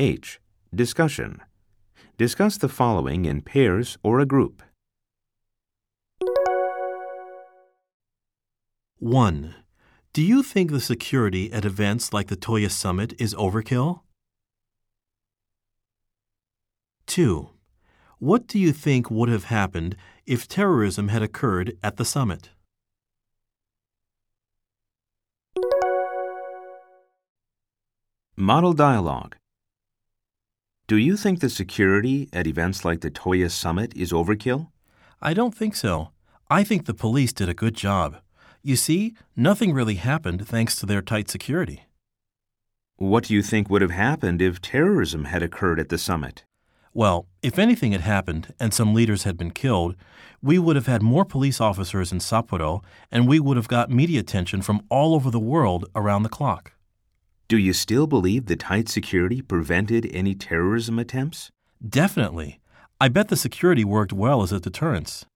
H. Discussion. Discuss the following in pairs or a group. 1. Do you think the security at events like the Toya Summit is overkill? 2. What do you think would have happened if terrorism had occurred at the summit? Model dialogue. Do you think the security at events like the Toya Summit is overkill? I don't think so. I think the police did a good job. You see, nothing really happened thanks to their tight security. What do you think would have happened if terrorism had occurred at the summit? Well, if anything had happened and some leaders had been killed, we would have had more police officers in Sapporo and we would have got media attention from all over the world around the clock. Do you still believe the tight security prevented any terrorism attempts? Definitely. I bet the security worked well as a deterrence.